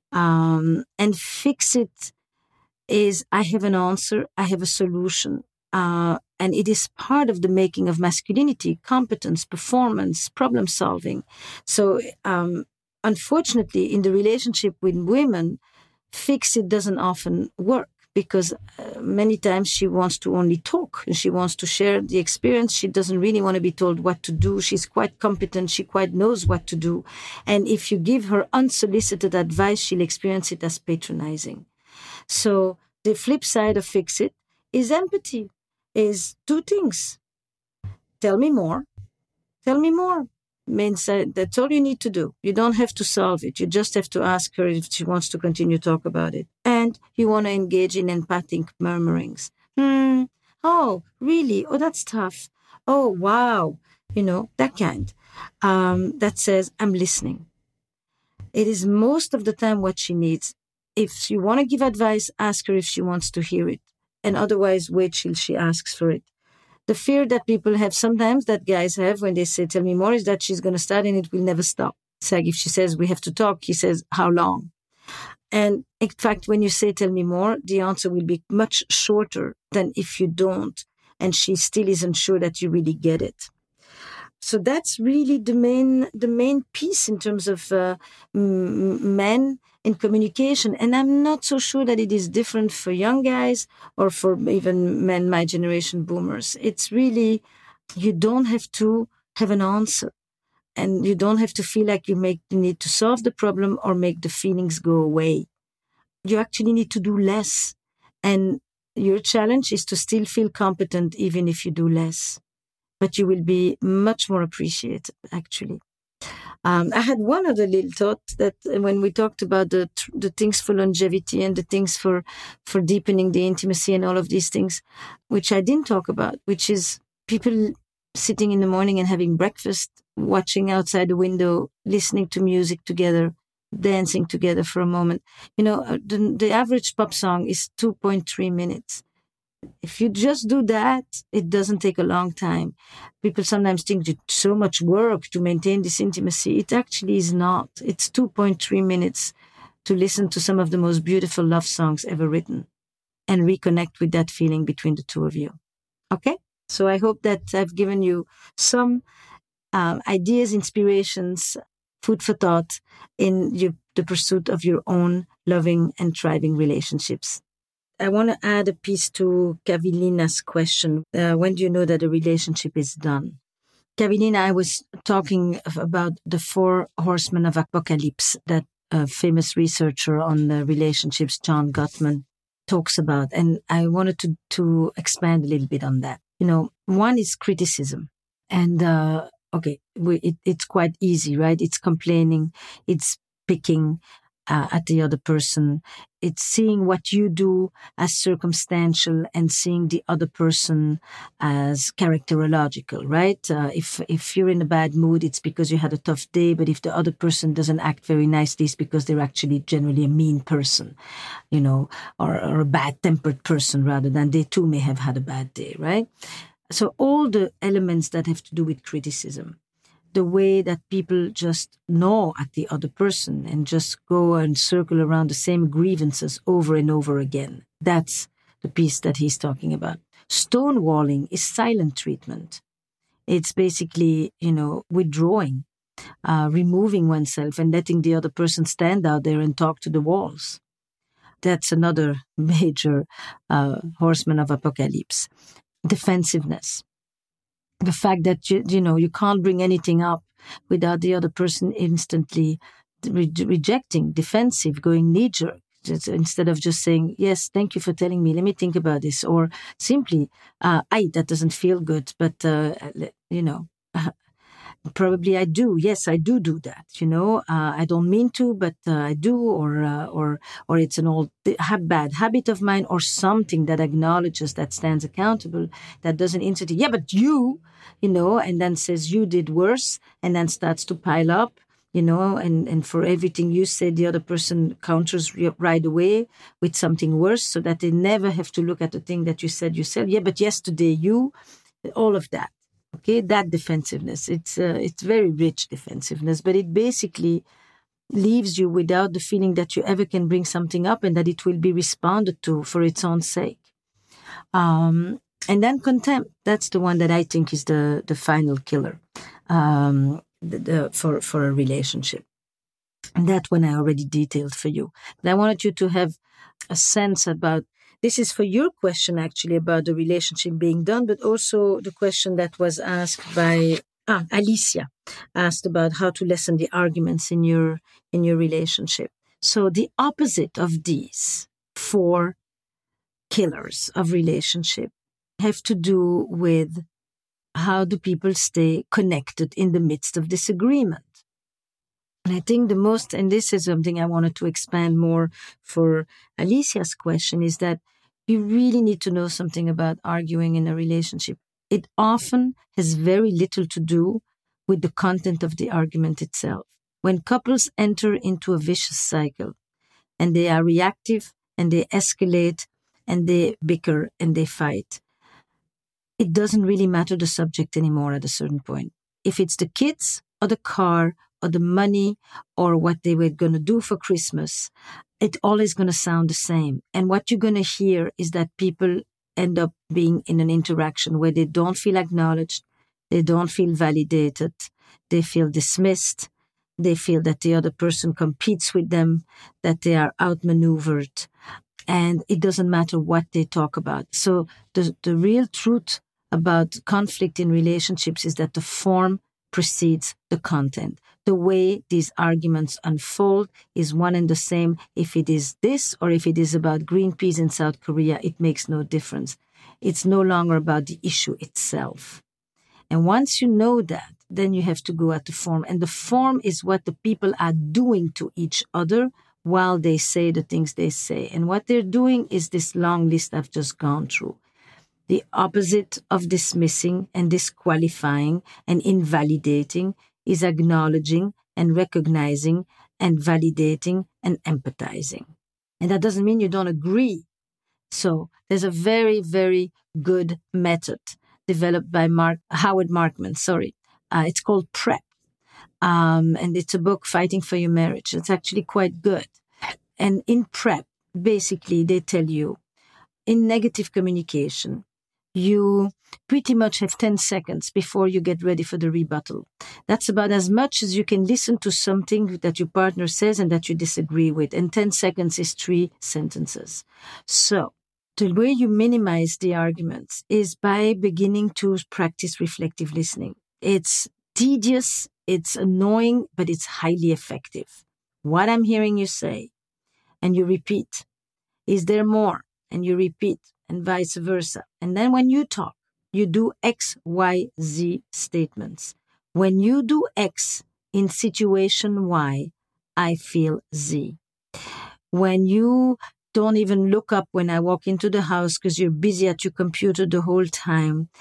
Um, and fix-it is, I have an answer, I have a solution. Uh, and it is part of the making of masculinity, competence, performance, problem solving. So um, unfortunately, in the relationship with women, fix-it doesn't often work because uh, many times she wants to only talk and she wants to share the experience. She doesn't really want to be told what to do. She's quite competent. She quite knows what to do. And if you give her unsolicited advice, she'll experience it as patronizing. So the flip side of fix-it is empathy, is two things. Tell me more. Tell me more. Means that that's all you need to do. You don't have to solve it. You just have to ask her if she wants to continue to talk about it. And you want to engage in empathic murmurings. Hmm. Oh, really? Oh, that's tough. Oh, wow. You know, that kind. Um, that says, I'm listening. It is most of the time what she needs. If you want to give advice, ask her if she wants to hear it. And otherwise, wait till she asks for it. The fear that people have sometimes, that guys have when they say, tell me more, is that she's going to start and it will never stop. It's like if she says, we have to talk, he says, how long? And in fact, when you say, tell me more, the answer will be much shorter than if you don't. And she still isn't sure that you really get it. So that's really the main, the main piece in terms of uh, m- men in communication. And I'm not so sure that it is different for young guys or for even men, my generation boomers. It's really, you don't have to have an answer. And you don't have to feel like you make you need to solve the problem or make the feelings go away. You actually need to do less. And your challenge is to still feel competent even if you do less. But you will be much more appreciated, actually. Um, I had one other little thought that when we talked about the the things for longevity and the things for, for deepening the intimacy and all of these things, which I didn't talk about, which is people sitting in the morning and having breakfast, watching outside the window, listening to music together, dancing together for a moment. You know, the, the average pop song is two point three minutes. If you just do that, it doesn't take a long time. People sometimes think it's so much work to maintain this intimacy. It actually is not. It's two point three minutes to listen to some of the most beautiful love songs ever written and reconnect with that feeling between the two of you. Okay? So I hope that I've given you some um, ideas, inspirations, food for thought in your, the pursuit of your own loving and thriving relationships. I want to add a piece to Kavilina's question. Uh, when do you know that a relationship is done? Kavilina, I was talking about the four horsemen of apocalypse that a famous researcher on the relationships, John Gottman, talks about. And I wanted to, to expand a little bit on that. You know, one is criticism. And, uh, okay, we, it, it's quite easy, right? It's complaining. It's picking Uh, at the other person. It's seeing what you do as circumstantial and seeing the other person as characterological, right? Uh, if if you're in a bad mood, it's because you had a tough day, but if the other person doesn't act very nicely, it's because they're actually generally a mean person, you know, or, or a bad-tempered person rather than they too may have had a bad day, right? So all the elements that have to do with criticism, the way that people just gnaw at the other person and just go and circle around the same grievances over and over again. That's the piece that he's talking about. Stonewalling is silent treatment. It's basically, you know, withdrawing, uh, removing oneself and letting the other person stand out there and talk to the walls. That's another major uh, horseman of apocalypse. Defensiveness. The fact that, you, you know, you can't bring anything up without the other person instantly re- rejecting, defensive, going knee-jerk. Just, instead of just saying, yes, thank you for telling me, let me think about this. Or simply, uh, I, that doesn't feel good, but, uh, you know, uh, probably I do. Yes, I do do that. You know, uh, I don't mean to, but uh, I do, or uh, or or it's an old bad habit of mine, or something that acknowledges, that stands accountable, that doesn't insert, yeah, but you, you know, and then says you did worse, and then starts to pile up. You know, and, and for everything you said, the other person counters right away with something worse, so that they never have to look at the thing that you said yourself. Yeah, but yesterday you, all of that. Okay, that defensiveness. It's uh, it's very rich defensiveness, but it basically leaves you without the feeling that you ever can bring something up and that it will be responded to for its own sake. Um, and then contempt. That's the one that I think is the the final killer. Um, The, the, for, for a relationship. And that one I already detailed for you. But I wanted you to have a sense about, this is for your question actually about the relationship being done, but also the question that was asked by ah, Alicia, asked about how to lessen the arguments in your, in your relationship. So the opposite of these four killers of relationship have to do with how do people stay connected in the midst of disagreement? And I think the most, and this is something I wanted to expand more for Alicia's question, is that you really need to know something about arguing in a relationship. It often has very little to do with the content of the argument itself. When couples enter into a vicious cycle and they are reactive and they escalate and they bicker and they fight, it doesn't really matter the subject anymore at a certain point. If it's the kids or the car or the money or what they were going to do for Christmas, it all is going to sound the same. And what you're going to hear is that people end up being in an interaction where they don't feel acknowledged, they don't feel validated, they feel dismissed, they feel that the other person competes with them, that they are outmaneuvered, and it doesn't matter what they talk about. So the, the real truth about conflict in relationships is that the form precedes the content. The way these arguments unfold is one and the same. If it is this or if it is about green peas in South Korea, it makes no difference. It's no longer about the issue itself. And once you know that, then you have to go at the form. And the form is what the people are doing to each other while they say the things they say. And what they're doing is this long list I've just gone through. The opposite of dismissing and disqualifying and invalidating is acknowledging and recognizing and validating and empathizing. And that doesn't mean you don't agree. So there's a very, very good method developed by Mark, Howard Markman, sorry. Uh, it's called PrEP. Um, and it's a book, Fighting for Your Marriage. It's actually quite good. And in PrEP, basically, they tell you, in negative communication, you pretty much have ten seconds before you get ready for the rebuttal. That's about as much as you can listen to something that your partner says and that you disagree with. And ten seconds is three sentences. So the way you minimize the arguments is by beginning to practice reflective listening. It's tedious, it's annoying, but it's highly effective. What I'm hearing you say, and you repeat. Is there more? And you repeat, and vice versa. And then when you talk, you do X, Y, Z statements. When you do X in situation Y, I feel Z. When you don't even look up when I walk into the house because you're busy at your computer the whole time,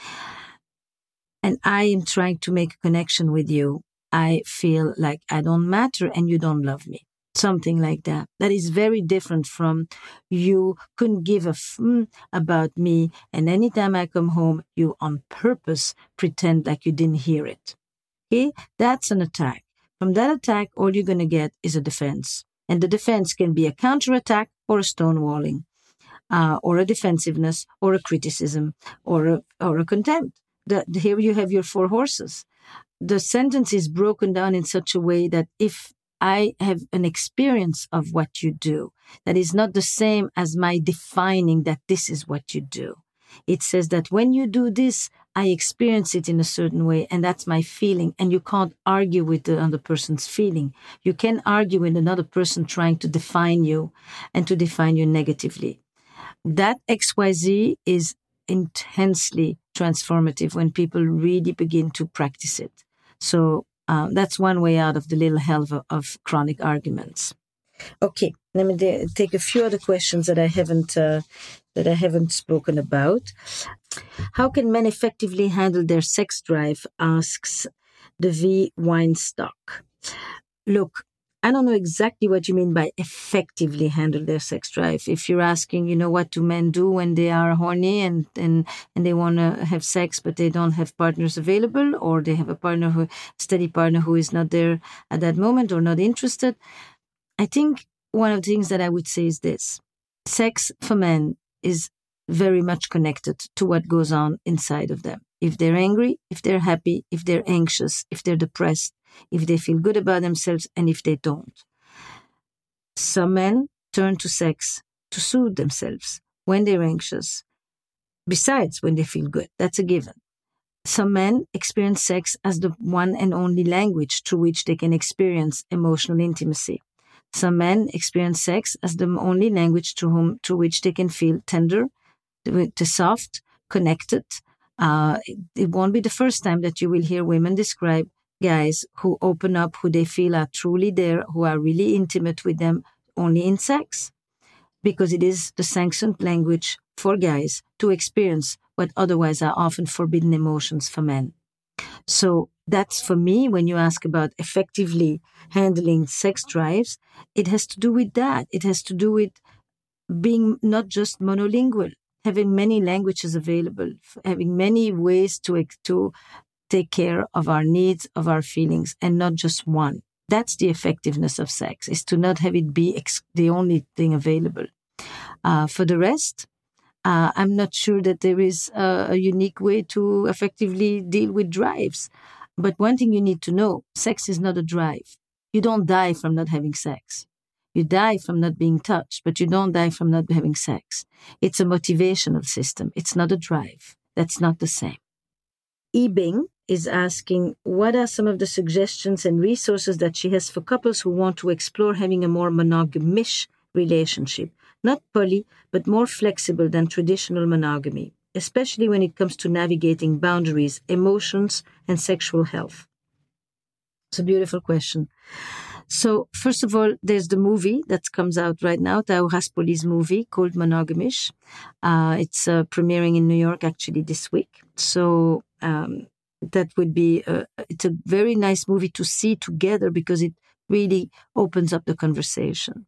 and I am trying to make a connection with you, I feel like I don't matter and you don't love me. Something like that. That is very different from you couldn't give a f about me, and anytime I come home, you on purpose pretend like you didn't hear it. Okay? That's an attack. From that attack, all you're going to get is a defense. And the defense can be a counterattack or a stonewalling, uh, or a defensiveness, or a criticism, or a, or a contempt. The, here you have your four horses. The sentence is broken down in such a way that if I have an experience of what you do that is not the same as my defining that this is what you do, It says that when you do this, I experience it in a certain way, and that's my feeling. And you can't argue with the other person's feeling. You can argue with another person trying to define you and to define you negatively. That X Y Z is intensely transformative when people really begin to practice it. So uh, that's one way out of the little hell of, of chronic arguments. Okay, let me de- take a few other questions that I haven't uh, that I haven't spoken about. How can men effectively handle their sex drive? Asks the V Weinstock. Look, I don't know exactly what you mean by effectively handle their sex drive. If you're asking, you know, what do men do when they are horny and and, and they want to have sex, but they don't have partners available, or they have a partner who, steady partner who is not there at that moment or not interested. I think one of the things that I would say is this. Sex for men is very much connected to what goes on inside of them. If they're angry, if they're happy, if they're anxious, if they're depressed, if they feel good about themselves, and if they don't. Some men turn to sex to soothe themselves when they're anxious, besides when they feel good. That's a given. Some men experience sex as the one and only language through which they can experience emotional intimacy. Some men experience sex as the only language through, whom, through which they can feel tender, the soft, connected. Uh, it, it won't be the first time that you will hear women describe guys who open up, who they feel are truly there, who are really intimate with them only in sex, because it is the sanctioned language for guys to experience what otherwise are often forbidden emotions for men. So that's, for me, when you ask about effectively handling sex drives, it has to do with that. It has to do with being not just monolingual, having many languages available, having many ways to to take care of our needs, of our feelings, and not just one. That's the effectiveness of sex, is to not have it be ex- the only thing available. Uh, for the rest, uh, I'm not sure that there is a, a unique way to effectively deal with drives. But one thing you need to know, sex is not a drive. You don't die from not having sex. You die from not being touched, but you don't die from not having sex. It's a motivational system. It's not a drive. That's not the same. Ebing is asking, what are some of the suggestions and resources that she has for couples who want to explore having a more monogamish relationship? Not poly, but more flexible than traditional monogamy, especially when it comes to navigating boundaries, emotions, and sexual health. It's a beautiful question. So, first of all, there's the movie that comes out right now, Tao Raspoli's movie called Monogamish. Uh, it's uh, premiering in New York actually this week. So, um, that would be, a, it's a very nice movie to see together because it really opens up the conversation.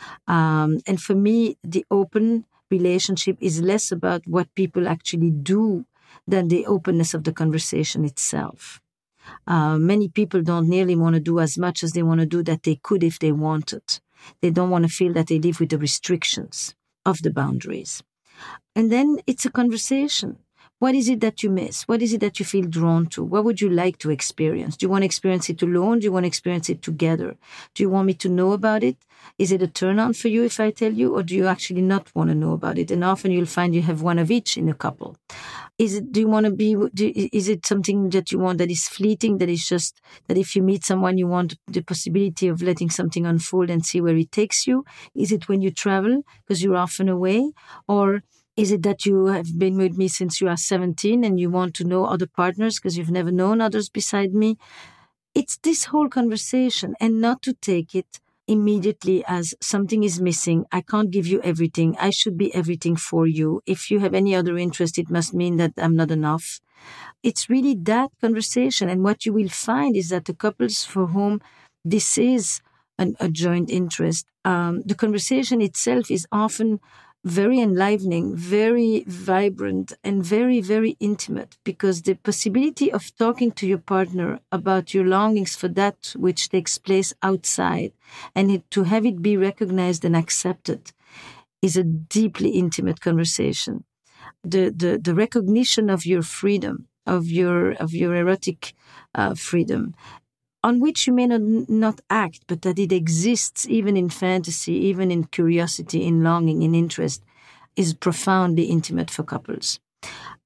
Um, and for me, the open relationship is less about what people actually do than the openness of the conversation itself. Uh, many people don't nearly want to do as much as they want to do that they could if they wanted. They don't want to feel that they live with the restrictions of the boundaries. And then it's a conversation. What is it that you miss? What is it that you feel drawn to? What would you like to experience? Do you want to experience it alone? Do you want to experience it together? Do you want me to know about it? Is it a turn on for you if I tell you, or do you actually not want to know about it? And often you'll find you have one of each in a couple. Is it, do you want to be, do, is it something that you want that is fleeting, that is just, that if you meet someone, you want the possibility of letting something unfold and see where it takes you? Is it when you travel because you're often away? Or is it that you have been with me since you are seventeen and you want to know other partners because you've never known others beside me? It's this whole conversation, and not to take it immediately as something is missing. I can't give you everything. I should be everything for you. If you have any other interest, it must mean that I'm not enough. It's really that conversation. And what you will find is that the couples for whom this is an, a joint interest, um, the conversation itself is often very enlivening, very vibrant, and very, very intimate, because the possibility of talking to your partner about your longings for that which takes place outside, and it, to have it be recognized and accepted, is a deeply intimate conversation. The the, the recognition of your freedom, of your of your erotic uh, freedom, on which you may not, not act, but that it exists even in fantasy, even in curiosity, in longing, in interest, is profoundly intimate for couples.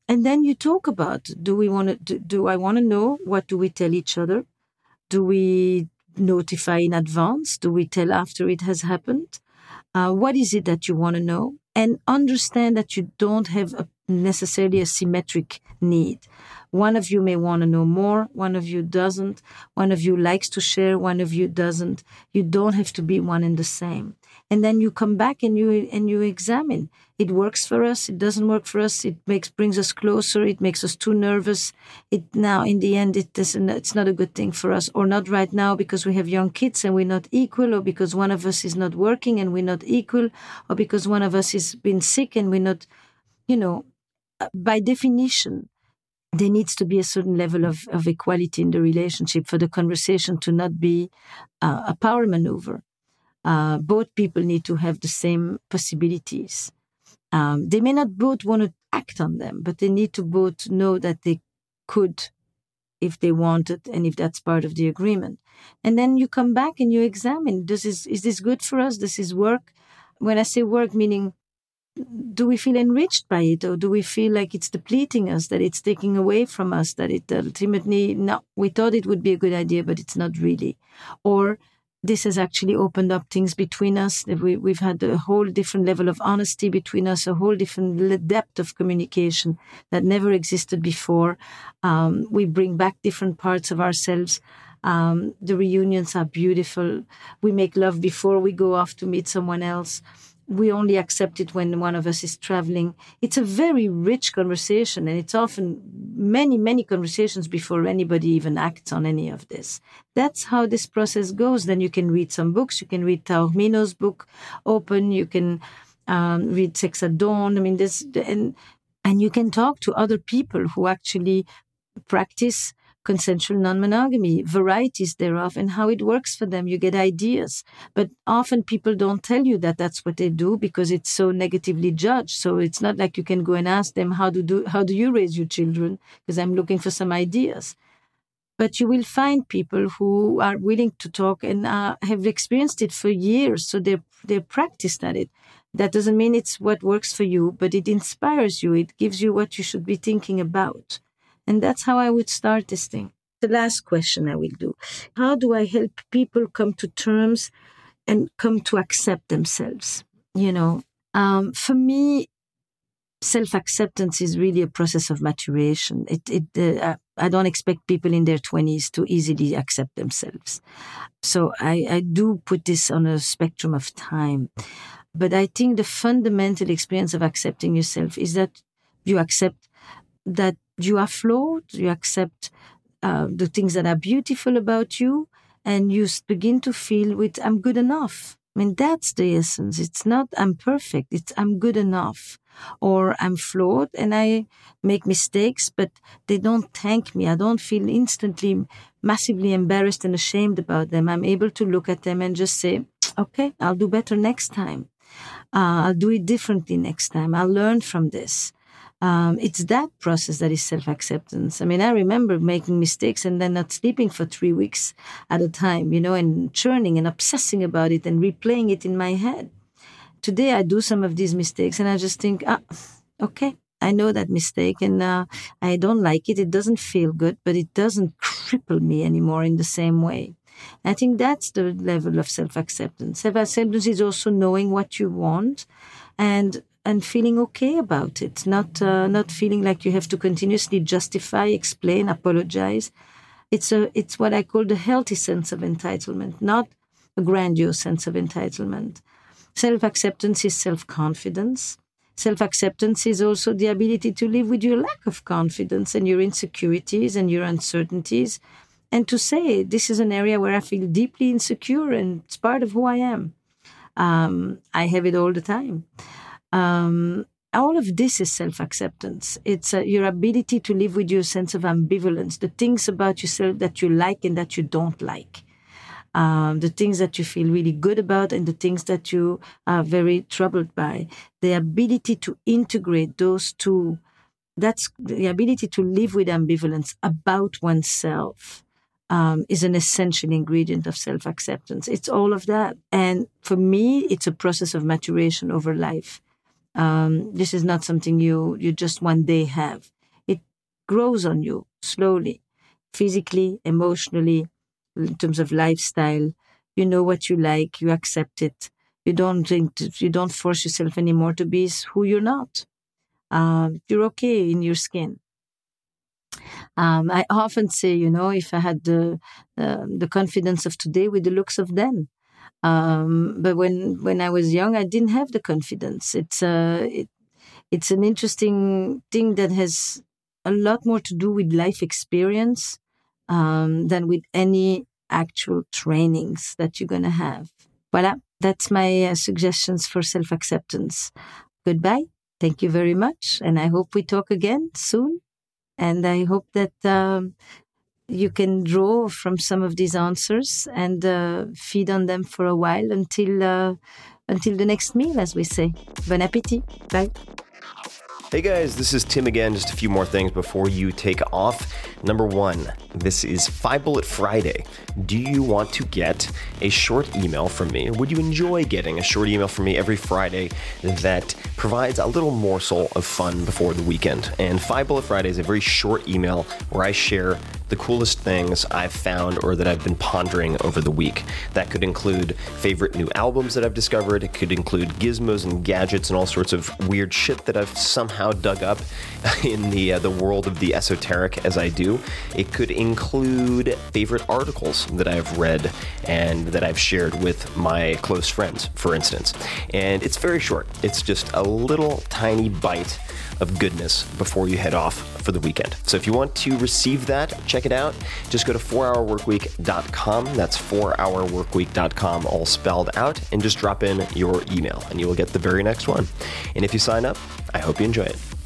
and then you talk about, do we want to, do, do I want to know? What do we tell each other? Do we notify in advance? Do we tell after it has happened? Uh, what is it that you want to know? And understand that you don't have a, necessarily a symmetric need. One of you may want to know more, one of you doesn't. One of you likes to share, one of you doesn't. You don't have to be one and the same. And then you come back and you and you examine. It works for us, it doesn't work for us, it makes brings us closer, it makes us too nervous. It now in the end it doesn't it's not a good thing for us, or not right now because we have young kids and we're not equal, or because one of us is not working and we're not equal, or because one of us has been sick and we're not, you know, by definition, there needs to be a certain level of, of equality in the relationship for the conversation to not be uh, a power maneuver. Uh, both people need to have the same possibilities. Um, they may not both want to act on them, but they need to both know that they could if they wanted and if that's part of the agreement. And then you come back and you examine, does this, is this good for us? Does this work? When I say work, meaning, do we feel enriched by it, or do we feel like it's depleting us, that it's taking away from us, that it ultimately, no, we thought it would be a good idea, but it's not really. Or this has actually opened up things between us. We, we've had a whole different level of honesty between us, a whole different depth of communication that never existed before. Um, we bring back different parts of ourselves. Um, the reunions are beautiful. We make love before we go off to meet someone else. We only accept it when one of us is traveling. It's a very rich conversation, and it's often many, many conversations before anybody even acts on any of this. That's how this process goes. Then you can read some books. You can read Taormino's book, Open. You can um, read Sex at Dawn. I mean, this, and and you can talk to other people who actually practice consensual non-monogamy, varieties thereof, and how it works for them. You get ideas. But often people don't tell you that that's what they do because it's so negatively judged. So it's not like you can go and ask them, how do, do, how do you raise your children? Because I'm looking for some ideas. But you will find people who are willing to talk and uh, have experienced it for years. So they're, they're practiced at it. That doesn't mean it's what works for you, but it inspires you. It gives you what you should be thinking about. And that's how I would start this thing. The last question I will do. How do I help people come to terms and come to accept themselves? You know, um, for me, self-acceptance is really a process of maturation. It, it, uh, I don't expect people in their twenties to easily accept themselves. So I, I do put this on a spectrum of time. But I think the fundamental experience of accepting yourself is that you accept that you are flawed, you accept uh, the things that are beautiful about you, and you begin to feel with, I'm good enough. I mean, that's the essence. It's not I'm perfect, it's I'm good enough. Or I'm flawed and I make mistakes, but they don't thank me. I don't feel instantly massively embarrassed and ashamed about them. I'm able to look at them and just say, okay, I'll do better next time. Uh, I'll do it differently next time. I'll learn from this. Um, it's that process that is self-acceptance. I mean, I remember making mistakes and then not sleeping for three weeks at a time, you know, and churning and obsessing about it and replaying it in my head. Today, I do some of these mistakes and I just think, ah, okay, I know that mistake and uh, I don't like it. It doesn't feel good, but it doesn't cripple me anymore in the same way. I think that's the level of self-acceptance. Self-acceptance is also knowing what you want and and feeling okay about it, not uh, not feeling like you have to continuously justify, explain, apologize. It's a it's what I call the healthy sense of entitlement, not a grandiose sense of entitlement. Self-acceptance is self-confidence. Self-acceptance is also the ability to live with your lack of confidence and your insecurities and your uncertainties, and to say, this is an area where I feel deeply insecure and it's part of who I am. Um, I have it all the time. Um, all of this is self-acceptance. It's uh, your ability to live with your sense of ambivalence, the things about yourself that you like and that you don't like, um, the things that you feel really good about and the things that you are very troubled by. The ability to integrate those two, that's the ability to live with ambivalence about oneself. Um, is an essential ingredient of self-acceptance. It's all of that. And for me, it's a process of maturation over life. Um, this is not something you, you just one day have. grows on you slowly, physically, emotionally, in terms of lifestyle. You know what you like, you accept it. You don't think to, you don't force yourself anymore to be who you're not. Um, you're okay in your skin. Um, I often say, you know, if I had the uh, the confidence of today with the looks of then, um, but when when I was young, I didn't have the confidence. It's a uh, it, it's an interesting thing that has a lot more to do with life experience um, than with any actual trainings that you're gonna have. Voilà, that's my uh, suggestions for self-acceptance. Goodbye. Thank you very much, and I hope we talk again soon. And I hope that um, you can draw from some of these answers and uh, feed on them for a while until uh, until the next meal, as we say. Bon appétit. Bye. Hey guys, this is Tim again. Just a few more things before you take off. Number one, this is Five Bullet Friday. Do you want to get a short email from me? Or would you enjoy getting a short email from me every Friday that provides a little morsel of fun before the weekend? And Five Bullet Friday is a very short email where I share the coolest things I've found or that I've been pondering over the week. That could include favorite new albums that I've discovered. It could include gizmos and gadgets and all sorts of weird shit that I've somehow dug up in the uh, the world of the esoteric as I do. It could include favorite articles that I've read and that I've shared with my close friends, for instance. And it's very short. It's just a little tiny bite of goodness before you head off for the weekend. So if you want to receive that, check it out. Just go to four hour work week dot com. That's four hour work week dot com, all spelled out, and just drop in your email and you will get the very next one. And if you sign up, I hope you enjoy it.